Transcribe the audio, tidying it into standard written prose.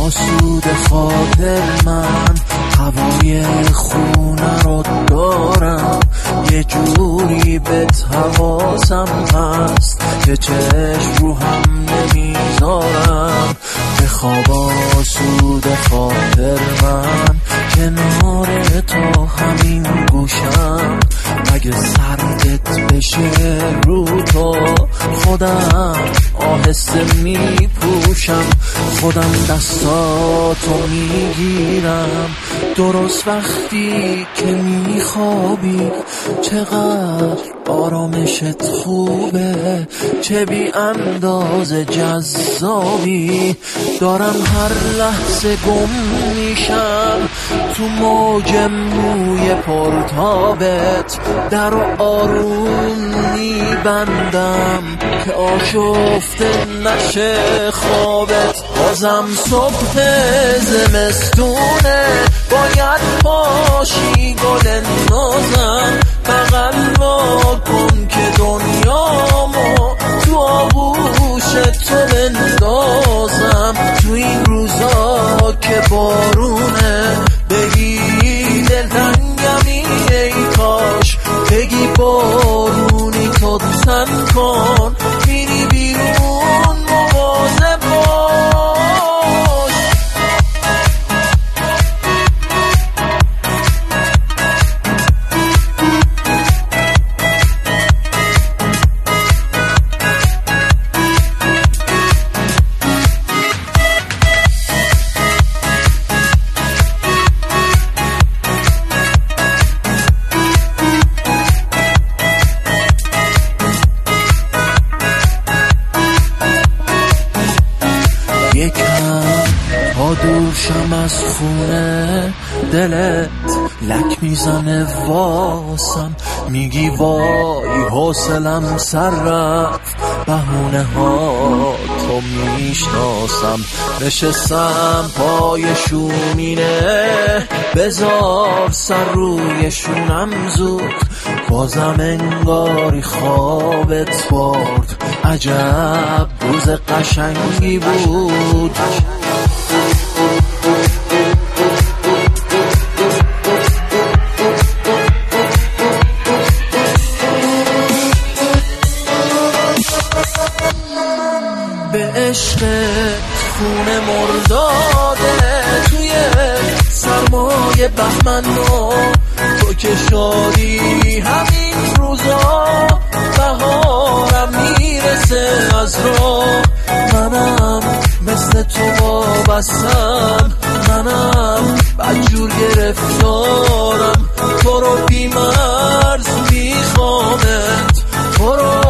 آسود خاطر من هوای خونه رو دارم، یه جوری بهت حواسم هست که چشم رو هم نمیذارم. به خواب آسود خاطر من کنار تو همین گوشم، مگه سردت بشه رو تو خودم آهسته میپوشم، خودم دستاتو میگیرم درست وقتی که میخوابی. چقدر آرامشت خوبه، چه بی اندازه جذابی، دارم هر لحظه گم میشم تو موج موی پرتابت، در و آروم میبندم که آشفته نشه خوابت. بازم صبح زمستونه، باید پاشی گل نازم، بغل کن که دنیامو تو آغوش تو بندازم. تو این روزا که بارونه بگی دلتنگمی، ای کاش بگی بارونی تو تن کن، میری بیرون مواظب باش. یکم تا دورشم از خونه، دلت لک میزنه واسم، میگی وای حوصلم سر رفت، بهونه ها تو میشناسم. نشستم پای شومینه، بذار سر روی شونم زود، بازم انگاری خوابت برد، عجب روز قشنگی بود. به عشق خونه مرداده توی سرمایه بهمن ما، تو که شادی همین روزا، بهارم میرسه از راه، منم مثل تو وابستم، منم بدجور گرفتارم، تو رو بیمرز میخوامت، تو رو